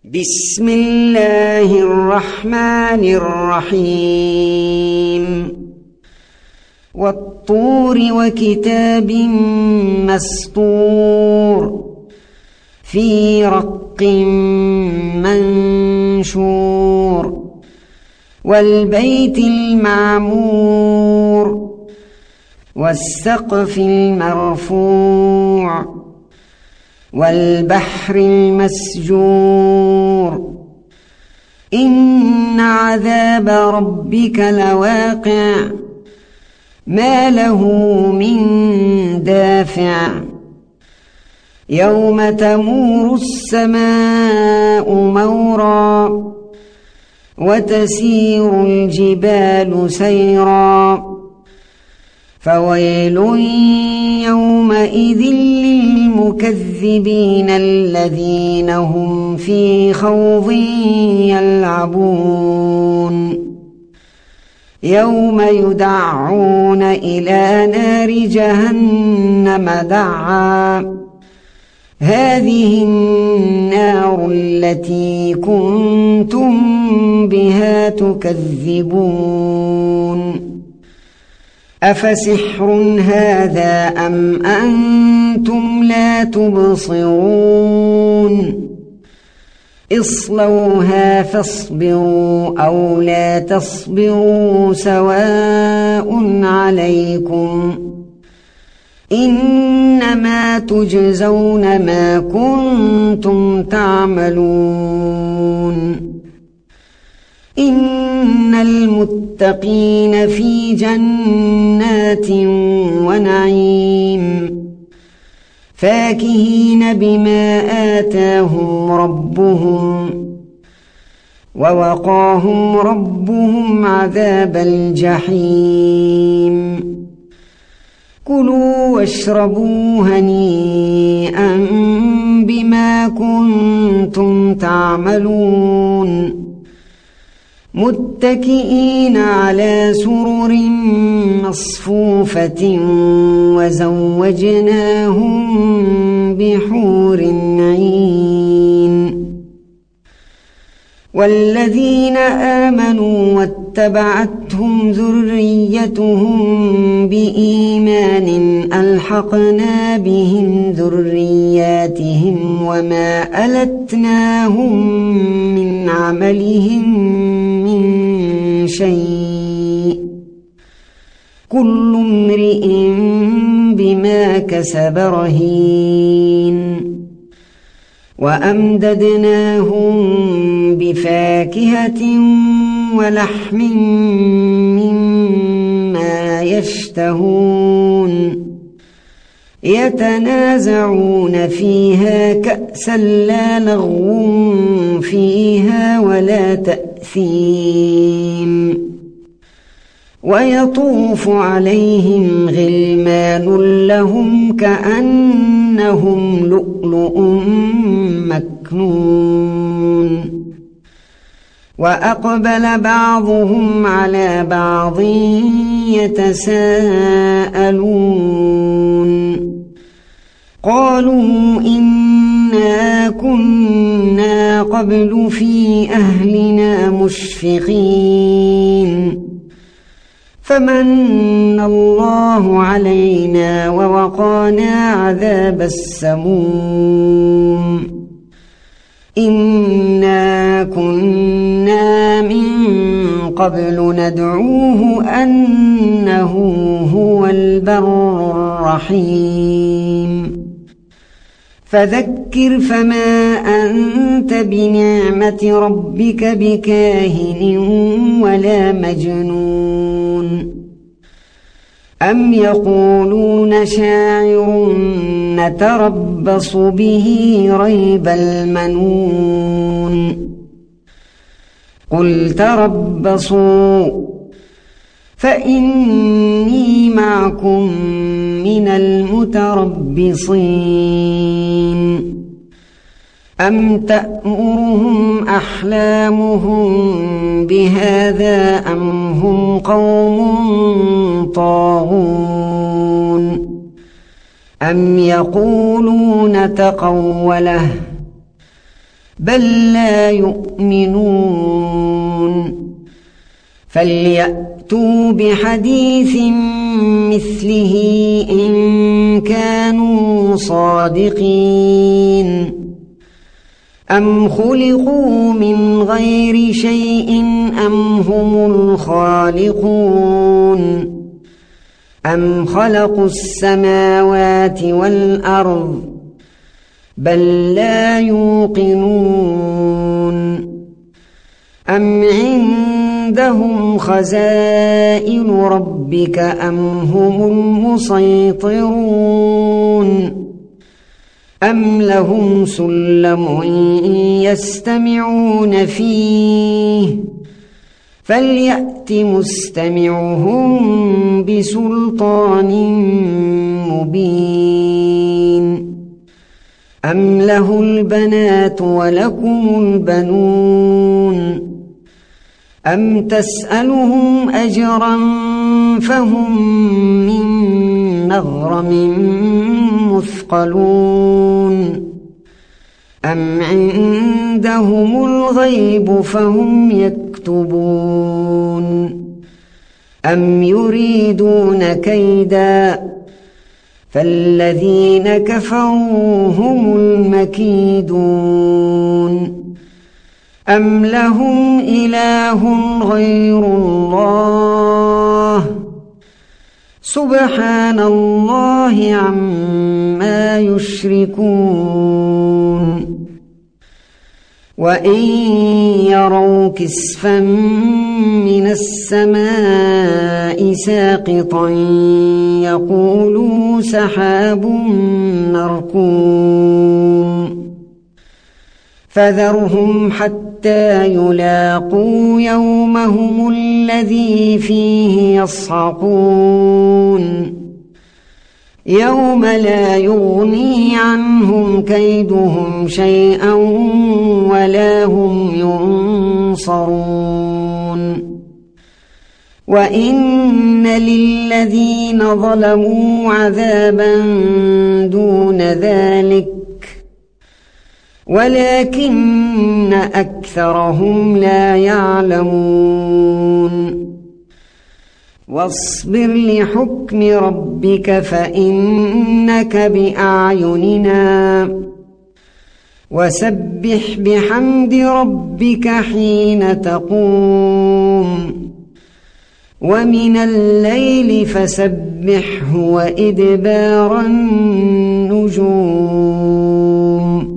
بسم الله الرحمن الرحيم والطور وكتاب مسطور في رق منشور والبيت المعمور والسقف المرفوع والبحر المسجور إن عذاب ربك لواقع ما له من دافع يوم تمور السماء مورا وتسير الجبال سيرا فويل يومئذ للمكذبين الذين هم في خوض يلعبون يوم يدعون إلى نار جهنم دعا هذه النار التي كنتم بها تكذبون أفسحر هذا أم أنتم لا تبصرون اصلوها فاصبروا أو لا تصبروا سواء عليكم إنما تجزون ما كنتم تعملون إن المتقين في جنات ونعيم فاكهين بما آتاهم ربهم ووقاهم ربهم عذاب الجحيم كلوا واشربوا هنيئا بما كنتم تعملون متكئين على سرر مصفوفة وزوجناهم بحور عين والذين آمنوا واتبعتهم ذريتهم بإيمان ألحقنا بهم ذرياتهم وما ألتناهم من عملهم من شيء كل امرئ بما كسب رهين وأمددناهم بفاكهة ولحم مما يشتهون يتنازعون فيها كأسا لا لغو فيها ولا تأثيم ويطوف عليهم غلمان لهم كأنهم لؤلؤ مكنون وأقبل بعضهم على بعض يتساءلون قالوا إنا كنا قبل في أهلنا مشفقين فمن الله علينا ووقانا عذاب السموم إنا كنا من قبل ندعوه أنه هو البر الرحيم فذكر فما أنت بنعمة ربك بكاهن ولا مجنون أم يقولون شاعر نتربص به ريب المنون قل تربصوا فإني معكم من المتربصين أم تأمرهم أحلامهم بهذا أم هم قوم طاغون أم يقولون تقوله بل لا يؤمنون فليأتوا بحديث مثله إن كانوا صادقين أم خلقوا من غير شيء أم هم الخالقون أم خلقوا السماوات والأرض بل لا يوقنون أم عندهم خزائن ربك أم هم المسيطرون أم لهم سلم يستمعون فيه فليأت مستمعهم بسلطان مبين أم له البنات ولكم البنون أم تسألهم أجرا فهم من مغرم مثقلون أم عندهم الغيب فهم يكتبون أم يريدون كيدا فالذين كفروا هم المكيدون أم لهم إله غير الله سبحان الله عما يشركون وإن يروا كسفا من السماء ساقطا يقولوا سحاب مركوم فذرهم حتى يلاقوا يومهم الذي فيه يصعقون يوم لا يغني عنهم كيدهم شيئا ولا هم ينصرون وإن للذين ظلموا عذابا دون ذلك ولكن أكثرهم لا يعلمون واصبر لحكم ربك فإنك بأعيننا وسبح بحمد ربك حين تقوم ومن الليل فسبحه وإدبار النجوم